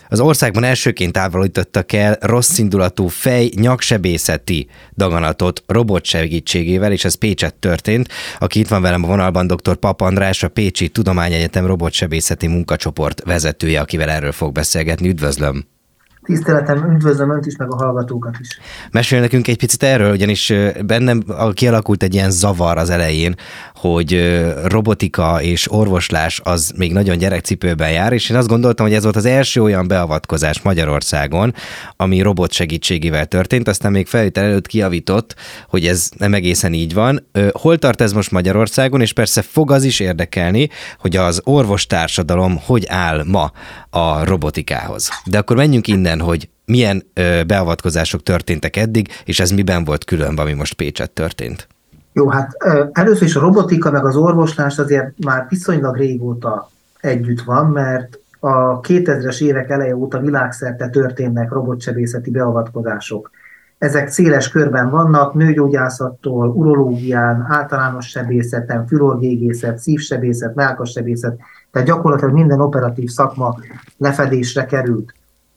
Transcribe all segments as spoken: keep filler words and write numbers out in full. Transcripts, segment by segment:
Az országban elsőként távolítottak el rosszindulatú fej-nyaksebészeti daganatot robot segítségével, és ez Pécsett történt. Aki itt van velem a vonalban, dr. Papp András, a Pécsi Tudományegyetem robotsebészeti munkacsoport vezetője, akivel erről fog beszélgetni. Üdvözlöm! Tiszteletem, üdvözlöm Önt is, meg a hallgatókat is. Mesélj nekünk egy picit erről, ugyanis bennem kialakult egy ilyen zavar az elején, hogy robotika és orvoslás az még nagyon gyerekcipőben jár, és én azt gondoltam, hogy ez volt az első olyan beavatkozás Magyarországon, ami robot segítségével történt, aztán még felvétel előtt kijavított, hogy ez nem egészen így van. Hol tart ez most Magyarországon, és persze fog az is érdekelni, hogy az orvostársadalom hogy áll ma a robotikához. De akkor menjünk innen, hogy milyen ö, beavatkozások történtek eddig, és ez miben volt különb, ami most Pécsett történt? Jó, hát először is a robotika meg az orvoslás azért már viszonylag régóta együtt van, mert a kétezres évek eleje óta világszerte történnek robotsebészeti beavatkozások. Ezek széles körben vannak, nőgyógyászattól, urológián, általános sebészeten, fülorgégészet, szívsebészet, mellkassebészet, tehát gyakorlatilag minden operatív szakma lefedésre került.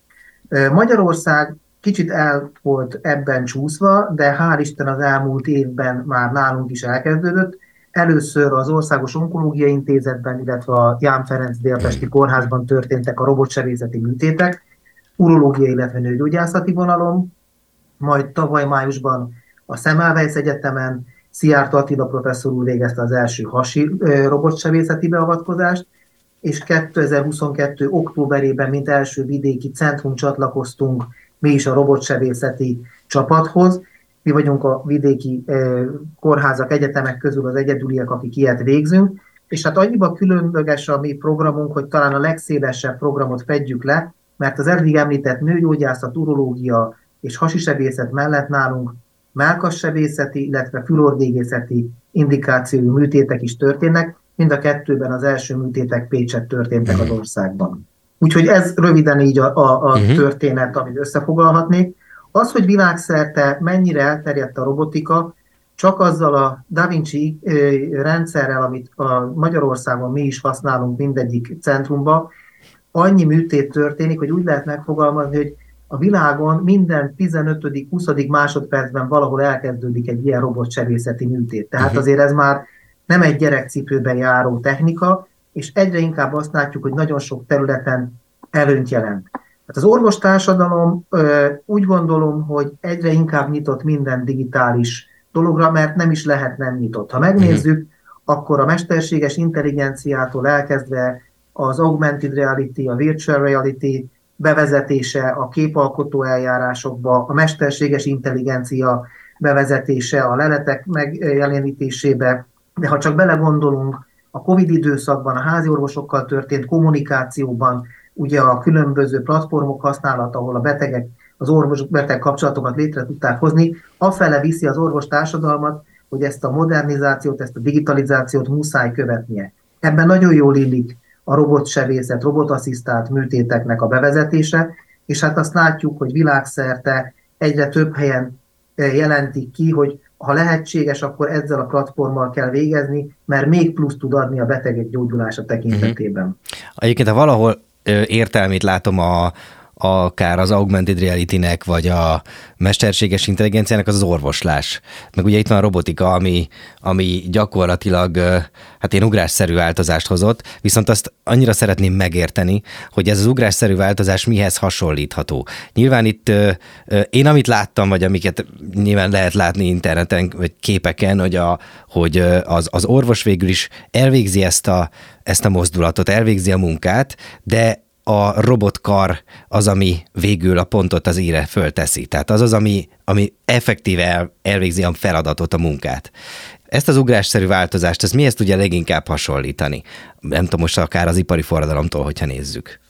Magyarország kicsit el volt ebben csúszva, de hál' Isten az elmúlt évben már nálunk is elkezdődött. Először az Országos Onkológiai Intézetben, illetve a Ján Ferenc Délpesti Kórházban történtek a robotsebészeti műtétek, urológiai, illetve nőgyógyászati vonalon, majd tavaly májusban a Semmelweis Egyetemen Szijjártó Attila professzor úr végezte az első hasi robotsebészeti beavatkozást, és kétezer-huszonkettő októberében, mint első vidéki centrum csatlakoztunk mi is a robotsebészeti csapathoz. Mi vagyunk a vidéki eh, kórházak, egyetemek közül az egyedüliek, akik ilyet végzünk, és hát annyiban különleges a mi programunk, hogy talán a legszélesebb programot fedjük le, mert az eddig említett nőgyógyászat, urológia és hasisebészet mellett nálunk mellkassebészeti, illetve fülorgégészeti indikációjú műtétek is történnek. Mind a kettőben az első műtétek Pécsett történtek az országban. Úgyhogy ez röviden így a, a, a uh-huh. történet, amit összefoglalhatnék. Az, hogy világszerte mennyire elterjedt a robotika, csak azzal a Da Vinci rendszerrel, amit a Magyarországon mi is használunk mindegyik centrumban, annyi műtét történik, hogy úgy lehet megfogalmazni, hogy a világon minden tizenötödik-huszadik másodpercben valahol elkezdődik egy ilyen robotsebészeti műtét. Tehát uh-huh. azért ez már nem egy gyerekcipőben járó technika, és egyre inkább azt látjuk, hogy nagyon sok területen előnyt jelent. Hát az orvostársadalom úgy gondolom, hogy egyre inkább nyitott minden digitális dologra, mert nem is lehet nem nyitott. Ha megnézzük, akkor a mesterséges intelligenciától elkezdve az augmented reality, a virtual reality bevezetése a képalkotó eljárásokba, a mesterséges intelligencia bevezetése a leletek megjelenítésébe, de ha csak belegondolunk, a Covid időszakban a háziorvosokkal történt kommunikációban, ugye a különböző platformok használata, ahol a betegek, az orvos-beteg kapcsolatokat létre tudták hozni, afele viszi az orvostársadalmat, hogy ezt a modernizációt, ezt a digitalizációt muszáj követnie. Ebben nagyon jól illik a robotsebészet, robotasszisztált műtéteknek a bevezetése, és hát azt látjuk, hogy világszerte egyre több helyen jelentik ki, hogy ha lehetséges, akkor ezzel a platformmal kell végezni, mert még plusz tud adni a betegek gyógyulása tekintetében. Uh-huh. Egyébként, ha valahol ö, értelmét látom a, akár az augmented reality-nek, vagy a mesterséges intelligenciának, az az orvoslás. Meg ugye itt van a robotika, ami, ami gyakorlatilag hát én ugrásszerű változást hozott, viszont azt annyira szeretném megérteni, hogy ez az ugrásszerű változás mihez hasonlítható. Nyilván itt én amit láttam, vagy amiket nyilván lehet látni interneten, vagy képeken, hogy, a, hogy az, az orvos végül is elvégzi ezt a, ezt a mozdulatot, elvégzi a munkát, de a robotkar az, ami végül a pontot az íre fölteszi. Tehát az az, ami, ami effektíve el, elvégzi a feladatot, a munkát. Ezt az ugrásszerű változást, ez mihez tudja leginkább hasonlítani? Nem tudom, most akár az ipari forradalomtól, hogyha nézzük.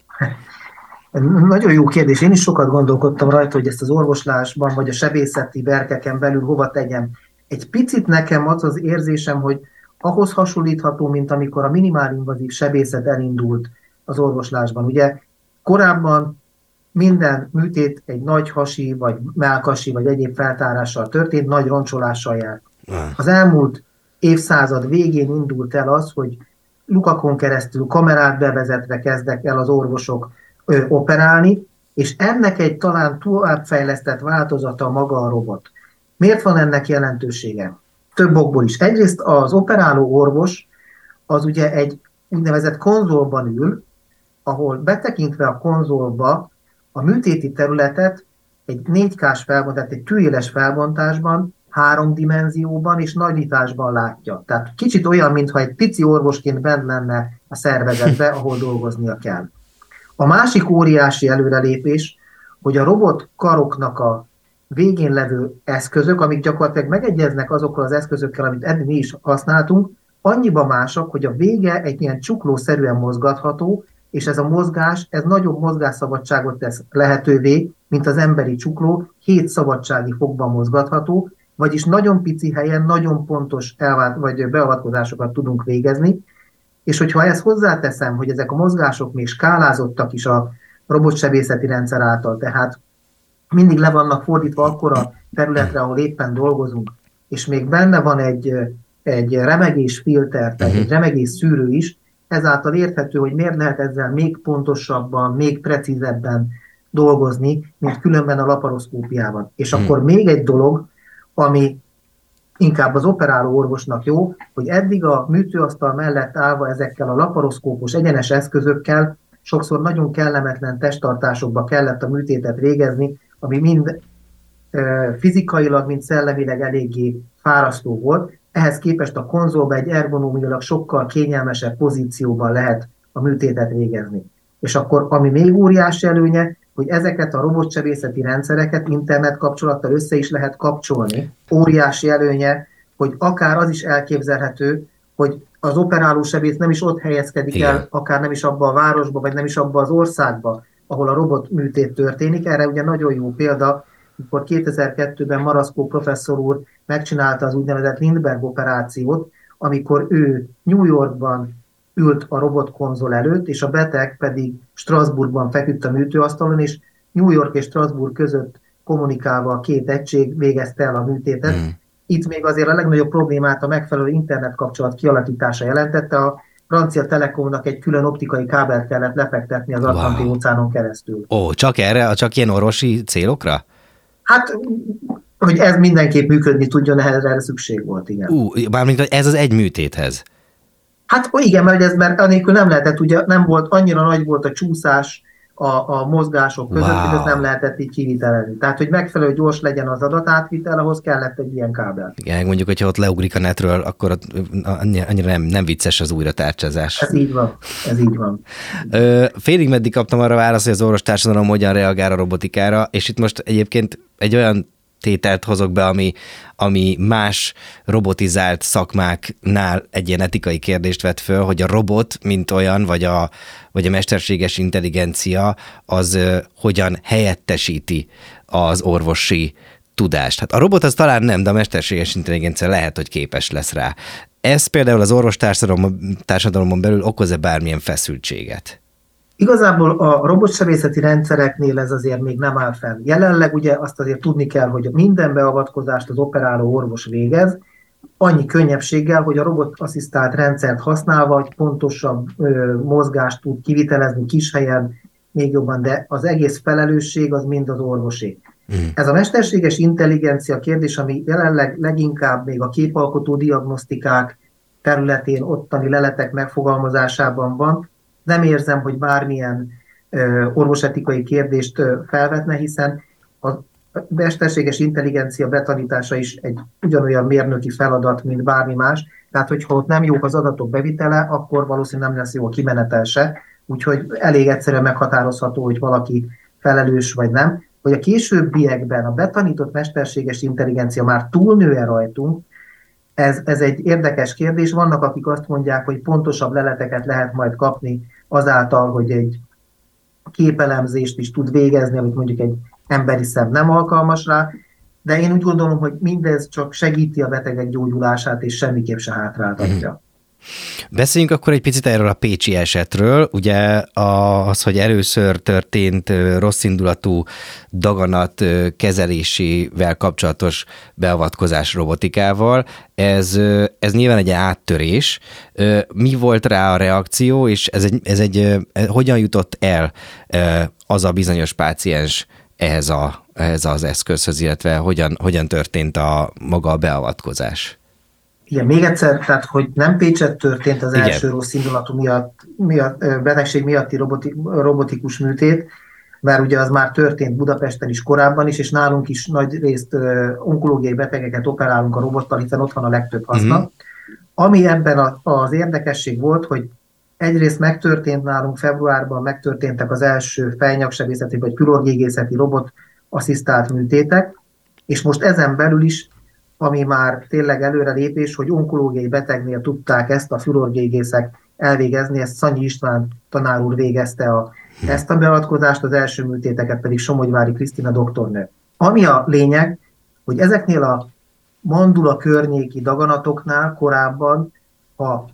Nagyon jó kérdés. Én is sokat gondolkodtam rajta, hogy ezt az orvoslásban, vagy a sebészeti berkeken belül hova tegyem. Egy picit nekem az az érzésem, hogy ahhoz hasonlítható, mint amikor a minimálinvazív sebészet elindult az orvoslásban. Ugye korábban minden műtét egy nagy hasi, vagy mellkasi, vagy egyéb feltárással történt, nagy roncsolással járt. Az elmúlt évszázad végén indult el az, hogy lukakon keresztül kamerát bevezetve kezdtek el az orvosok ö, operálni, és ennek egy talán továbbfejlesztett változata maga a robot. Miért van ennek jelentősége? Több okból is. Egyrészt az operáló orvos az ugye egy úgynevezett konzolban ül, ahol betekintve a konzolba a műtéti területet egy négy ká-s felbontás, egy tűéles felbontásban, három dimenzióban és nagyításban látja. Tehát kicsit olyan, mintha egy pici orvosként bent lenne a szervezetbe, ahol dolgoznia kell. A másik óriási előrelépés, hogy a robot karoknak a végén levő eszközök, amik gyakorlatilag megegyeznek azokkal az eszközökkel, amit eddig mi is használtunk, annyiban másak, hogy a vége egy ilyen csuklószerűen mozgatható, és ez a mozgás, ez nagyobb mozgásszabadságot tesz lehetővé, mint az emberi csukló, hét szabadsági fokban mozgatható, vagyis nagyon pici helyen nagyon pontos elvált, vagy beavatkozásokat tudunk végezni, és hogyha ezt hozzáteszem, hogy ezek a mozgások még skálázottak is a robotsebészeti rendszer által, tehát mindig le vannak fordítva akkora területre, ahol éppen dolgozunk, és még benne van egy, egy remegés filter, tehát egy remegés szűrő is, ezáltal érthető, hogy miért lehet ezzel még pontosabban, még precízebben dolgozni, mint különben a laparoszkópiában. És akkor még egy dolog, ami inkább az operáló orvosnak jó, hogy eddig a műtőasztal mellett állva ezekkel a laparoszkópos egyenes eszközökkel sokszor nagyon kellemetlen testtartásokba kellett a műtétet végezni, ami mind e, fizikailag, mind szellemileg eléggé fárasztó volt. Ehhez képest a konzolba egy ergonómiailag sokkal kényelmesebb pozícióban lehet a műtétet végezni. És akkor, ami még óriási előnye, hogy ezeket a robotsebészeti rendszereket internet kapcsolattal össze is lehet kapcsolni. Óriási előnye, hogy akár az is elképzelhető, hogy az operáló sebész nem is ott helyezkedik Igen. el, akár nem is abba a városba, vagy nem is abba az országba, ahol a robot műtét történik. Erre ugye nagyon jó példa, amikor kétezer-kettőben Maraszkó professzor úr megcsinálta az úgynevezett Lindbergh operációt, amikor ő New Yorkban ült a robotkonzol előtt, és a beteg pedig Strasbourgban feküdt a műtőasztalon, és New York és Strasbourg között kommunikálva a két egység végezte el a műtétet. Mm. Itt még azért a legnagyobb problémát a megfelelő internet kapcsolat kialakítása jelentette. A francia Telekomnak egy külön optikai kábelt kellett lefektetni az Atlanti wow. óceánon keresztül. Ó, csak erre, csak ilyen orvosi célokra? Hát, hogy ez mindenképp működni tudjon, erre szükség volt, igen. Ú, bármint, hogy ez az egy műtéthez. Hát igen, mert ez mert anélkül nem lehetett, ugye nem volt, annyira nagy volt a csúszás a, a mozgások között, wow. hogy ez nem lehetett így kivitelezni. Tehát, hogy megfelelő gyors legyen az adatátvitel, ahhoz kellett egy ilyen kábel. Igen, mondjuk, hogyha ott leugrik a netről, akkor ott annyira nem, nem vicces az újratárcsázás. Ez így van, ez így van. Ö, félig meddig kaptam arra választ, hogy az orvostársadalom hogyan reagál a robotikára, és itt most egyébként egy olyan tételt hozok be, ami, ami más robotizált szakmáknál egy ilyen etikai kérdést vet föl, hogy a robot, mint olyan, vagy a, vagy a mesterséges intelligencia, az uh, hogyan helyettesíti az orvosi tudást. Hát a robot az talán nem, de a mesterséges intelligencia lehet, hogy képes lesz rá. Ez például az orvostársadalomon belül okoz-e bármilyen feszültséget? Igazából a robotsebészeti rendszereknél ez azért még nem áll fenn. Jelenleg ugye azt azért tudni kell, hogy minden beavatkozást az operáló orvos végez, annyi könnyebbséggel, hogy a robotasszisztált rendszert használva egy pontosabb ö, mozgást tud kivitelezni kis helyen, még jobban, de az egész felelősség az mind az orvosé. Mm. Ez a mesterséges intelligencia kérdés, ami jelenleg leginkább még a képalkotó diagnosztikák területén, ottani leletek megfogalmazásában van. Nem érzem, hogy bármilyen ö, orvosetikai kérdést ö, felvetne, hiszen a mesterséges intelligencia betanítása is egy ugyanolyan mérnöki feladat, mint bármi más. Tehát, hogyha ott nem jók az adatok bevitele, akkor valószínűleg nem lesz jó a kimenetel se. Úgyhogy elég egyszerűen meghatározható, hogy valaki felelős vagy nem. Hogy a későbbiekben a betanított mesterséges intelligencia már túlnő-e rajtunk, Ez, ez egy érdekes kérdés. Vannak, akik azt mondják, hogy pontosabb leleteket lehet majd kapni azáltal, hogy egy képelemzést is tud végezni, amit mondjuk egy emberi szem nem alkalmas rá, de én úgy gondolom, hogy mindez csak segíti a betegek gyógyulását, és semmiképp se hátráltatja. Beszéljünk akkor egy picit erről a pécsi esetről. Ugye az, hogy először történt rosszindulatú daganat kezelésével kapcsolatos beavatkozás robotikával, ez, ez nyilván egy áttörés. Mi volt rá a reakció, és ez egy, ez egy hogyan jutott el az a bizonyos páciens ehhez, a, ehhez az eszközhöz, illetve hogyan, hogyan történt a maga a beavatkozás? Igen, még egyszer, tehát hogy nem Pécsett történt az Igen. első rossz indulatú miatt, miatt, betegség miatti robotik, robotikus műtét, mert ugye az már történt Budapesten is korábban is, és nálunk is nagy részt onkológiai betegeket operálunk a robottal, hiszen ott van a legtöbb haszna. Uh-huh. Ami ebben a, az érdekesség volt, hogy egyrészt megtörtént nálunk februárban, megtörténtek az első fejnyaksebészeti vagy fülorgégészeti robot asszisztált műtétek, és most ezen belül is, ami már tényleg előrelépés, hogy onkológiai betegnél tudták ezt a fülorgégészek elvégezni, ezt Szanyi István tanár úr végezte a, ezt a beavatkozást, az első műtéteket pedig Somogyvári Krisztina doktornő. Ami a lényeg, hogy ezeknél a mandula környéki daganatoknál korábban, ha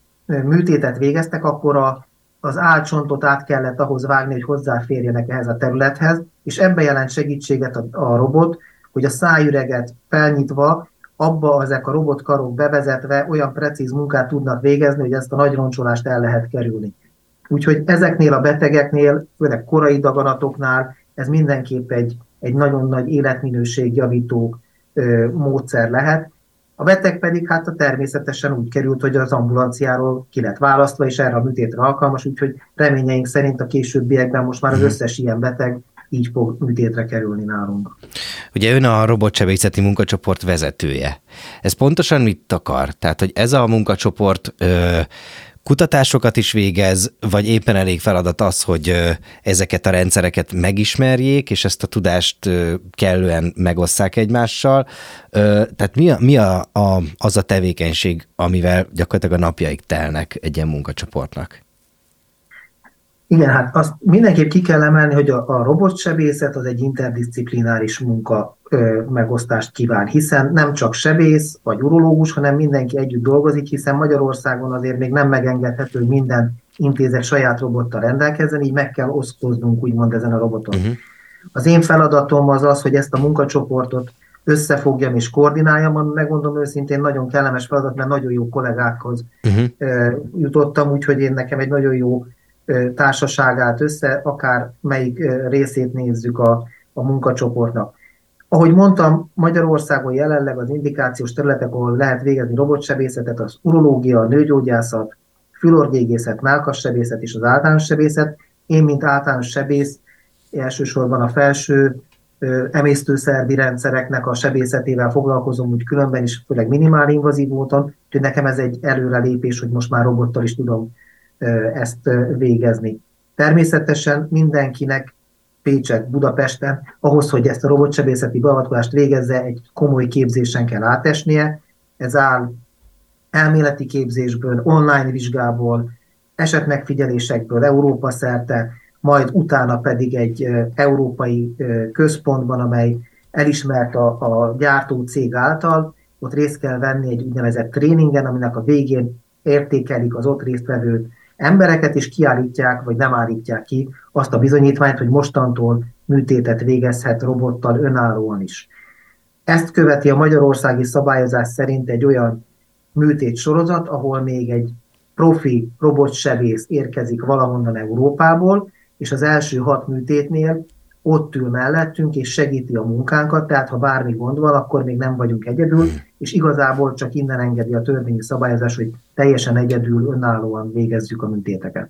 műtétet végeztek, akkor a, az álcsontot át kellett ahhoz vágni, hogy hozzáférjenek ehhez a területhez, és ebben jelent segítséget a, a robot, hogy a szájüreget felnyitva, abba ezek a robotkarok bevezetve olyan precíz munkát tudnak végezni, hogy ezt a nagy roncsolást el lehet kerülni. Úgyhogy ezeknél a betegeknél, főleg korai daganatoknál ez mindenképp egy, egy nagyon nagy életminőségjavító ö, módszer lehet. A beteg pedig hát a természetesen úgy került, hogy az ambulanciáról ki lett választva, és erre a műtétre alkalmas, úgyhogy reményeink szerint a későbbiekben most már az összes ilyen beteg így fog műtétre kerülni nálunk. Ugye ön a robotsebészeti munkacsoport vezetője. Ez pontosan mit akar? Tehát, hogy ez a munkacsoport ö, kutatásokat is végez, vagy éppen elég feladat az, hogy ö, ezeket a rendszereket megismerjék, és ezt a tudást ö, kellően megosszák egymással. Ö, tehát mi, a, mi a, a, az a tevékenység, amivel gyakorlatilag a napjaik telnek egy ilyen munkacsoportnak? Igen, hát azt mindenképp ki kell emelni, hogy a, a robotsebészet az egy interdisziplináris munka ö, megosztást kíván, hiszen nem csak sebész vagy urológus, hanem mindenki együtt dolgozik, hiszen Magyarországon azért még nem megengedhető, hogy minden intézet saját robottal rendelkezzen, így meg kell osztoznunk úgymond ezen a roboton. Uh-huh. Az én feladatom az az, hogy ezt a munkacsoportot összefogjam és koordináljam, megmondom őszintén, nagyon kellemes feladat, mert nagyon jó kollégákhoz uh-huh. ö, jutottam, úgyhogy én nekem egy nagyon jó társaságát össze, akár melyik részét nézzük a, a munkacsoportnak. Ahogy mondtam, Magyarországon jelenleg az indikációs területek, ahol lehet végezni robotsebészetet, az urológia, a nőgyógyászat, fülorgégészet, mellkassebészet és az általános sebészet. Én, mint általános sebész, elsősorban a felső emésztőszervi rendszereknek a sebészetével foglalkozom, úgy különben is, főleg minimál invazív módon, úgyhogy nekem ez egy előrelépés, hogy most már robottal is tudom ezt végezni. Természetesen mindenkinek Pécsett, Budapesten, ahhoz, hogy ezt a robotsebészeti beavatkozást végezze, egy komoly képzésen kell átesnie. Ez áll elméleti képzésből, online vizsgából, esetmegfigyelésekből Európa szerte, majd utána pedig egy európai központban, amely elismert a, a gyártó cég által, ott részt kell venni egy úgynevezett tréningen, aminek a végén értékelik az ott résztvevő embereket, és kiállítják, vagy nem állítják ki azt a bizonyítványt, hogy mostantól műtétet végezhet robottal önállóan is. Ezt követi a magyarországi szabályozás szerint egy olyan műtét sorozat, ahol még egy profi robotsebész érkezik valahonnan Európából, és az első hat műtétnél ott ül mellettünk, és segíti a munkánkat, tehát ha bármi gond van, akkor még nem vagyunk egyedül, és igazából csak innen engedi a törvényi szabályozás, hogy teljesen egyedül, önállóan végezzük a műtéteket.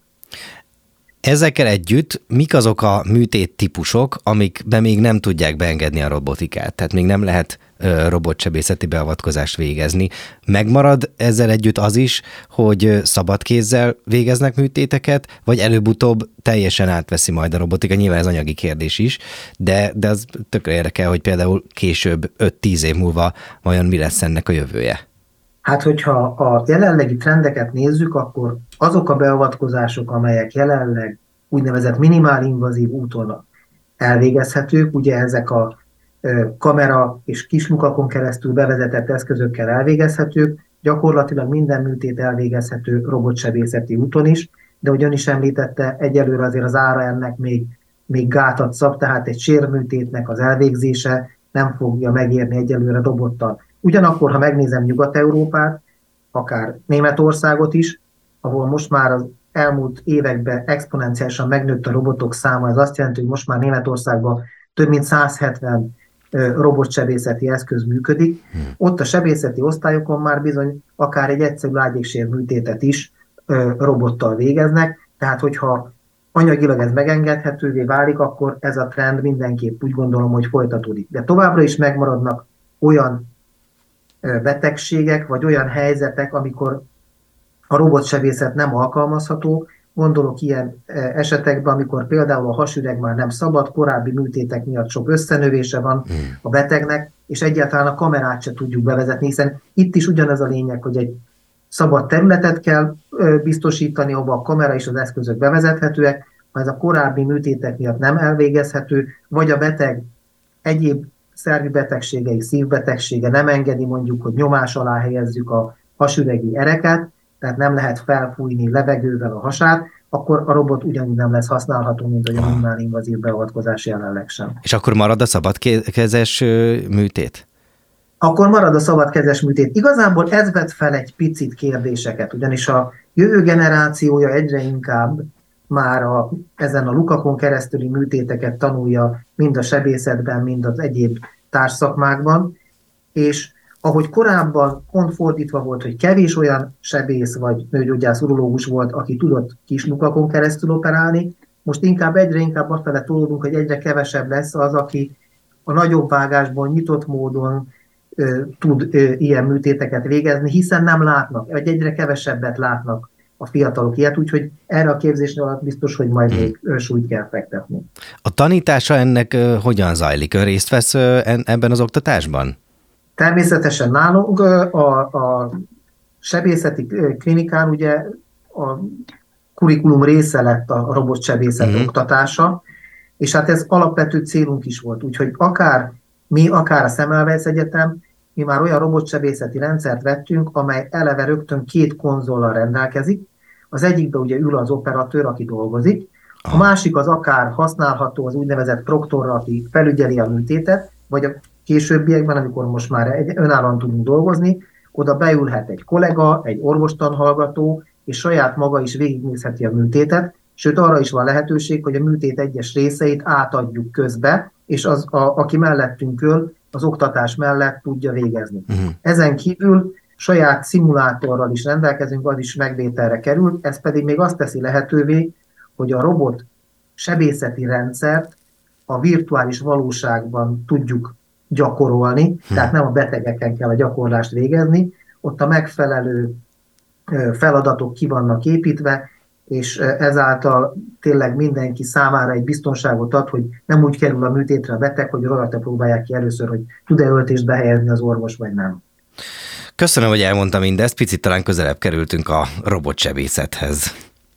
Ezekkel együtt mik azok a műtét típusok, amikbe még nem tudják beengedni a robotikát? Tehát még nem lehet ö, robotsebészeti beavatkozást végezni. Megmarad ezzel együtt az is, hogy szabad kézzel végeznek műtéteket, vagy előbb-utóbb teljesen átveszi majd a robotika? Nyilván ez anyagi kérdés is, de, de az tökre érdekel, hogy például később öt-tíz év múlva vajon mi lesz ennek a jövője. Hát, hogyha a jelenlegi trendeket nézzük, akkor azok a beavatkozások, amelyek jelenleg úgynevezett minimál-invazív úton elvégezhetők, ugye ezek a kamera és kislukakon keresztül bevezetett eszközökkel elvégezhetők, gyakorlatilag minden műtét elvégezhető robotsebészeti úton is, de ahogy ön is említette, egyelőre azért az ára ennek még, még gátat szab, tehát egy sérműtétnek az elvégzése nem fogja megérni egyelőre robottal. Ugyanakkor, ha megnézem Nyugat-Európát, akár Németországot is, ahol most már az elmúlt években exponenciálisan megnőtt a robotok száma, ez azt jelenti, hogy most már Németországban több mint száz hetven robotsebészeti eszköz működik. Hmm. Ott a sebészeti osztályokon már bizony akár egy egyszerű lágyéksér műtétet is robottal végeznek, tehát hogyha anyagilag ez megengedhetővé válik, akkor ez a trend mindenképp úgy gondolom, hogy folytatódik. De továbbra is megmaradnak olyan betegségek, vagy olyan helyzetek, amikor a robotsebészet nem alkalmazható. Gondolok ilyen esetekben, amikor például a hasüreg már nem szabad, korábbi műtétek miatt sok összenövése van a betegnek, és egyáltalán a kamerát se tudjuk bevezetni, hiszen itt is ugyanez a lényeg, hogy egy szabad területet kell biztosítani, ahol a kamera és az eszközök bevezethetőek, ha ez a korábbi műtétek miatt nem elvégezhető, vagy a beteg egyéb szervi betegségei, szívbetegsége nem engedi mondjuk, hogy nyomás alá helyezzük a hasüregi ereket, tehát nem lehet felfújni levegővel a hasát, akkor a robot ugyanúgy nem lesz használható, mint hogy a minimál invazív beavatkozás jelenleg sem. És akkor marad a szabadkezes műtét? Akkor marad a szabadkezes műtét. Igazából ez vet fel egy picit kérdéseket, ugyanis a jövő generációja egyre inkább már a, ezen a lukakon keresztüli műtéteket tanulja mind a sebészetben, mind az egyéb társszakmákban, és ahogy korábban pont fordítva volt, hogy kevés olyan sebész vagy nőgyógyász urológus volt, aki tudott kis lukakon keresztül operálni, most inkább egyre inkább afele tolódunk, hogy egyre kevesebb lesz az, aki a nagyobb vágásból nyitott módon ö, tud ö, ilyen műtéteket végezni, hiszen nem látnak, vagy egyre kevesebbet látnak a fiatalok ilyet, úgyhogy erre a képzésre alatt biztos, hogy majd még súlyt kell fektetni. A tanítása ennek ö, hogyan zajlik? Ön részt vesz ö, ebben az oktatásban? Természetesen nálunk a, a sebészeti klinikán ugye a kurikulum része lett a robotsebészet mm-hmm. oktatása, és hát ez alapvető célunk is volt. Úgyhogy akár mi, akár a Semmelweis Egyetem, mi már olyan robotsebészeti rendszert vettünk, amely eleve rögtön két konzollal rendelkezik. Az egyikben ugye ül az operatőr, aki dolgozik, a másik az akár használható, az úgynevezett proktor, aki felügyeli a műtétet, vagy a későbbiekben, amikor most már egy, önállóan tudunk dolgozni, oda beülhet egy kollega, egy orvostanhallgató, és saját maga is végignézheti a műtétet, sőt arra is van lehetőség, hogy a műtét egyes részeit átadjuk közbe, és az, a, aki mellettünk ül, az oktatás mellett tudja végezni. Uh-huh. Ezen kívül saját szimulátorral is rendelkezünk, az is megvételre került, ez pedig még azt teszi lehetővé, hogy a robot sebészeti rendszert a virtuális valóságban tudjuk gyakorolni, hmm. tehát nem a betegeken kell a gyakorlást végezni, ott a megfelelő feladatok ki vannak építve, és ezáltal tényleg mindenki számára egy biztonságot ad, hogy nem úgy kerül a műtétre a beteg, hogy rajta próbálják ki először, hogy tud-e öltést behelyezni az orvos, vagy nem. Köszönöm, hogy elmondta mindezt, picit talán közelebb kerültünk a robotsebészethez.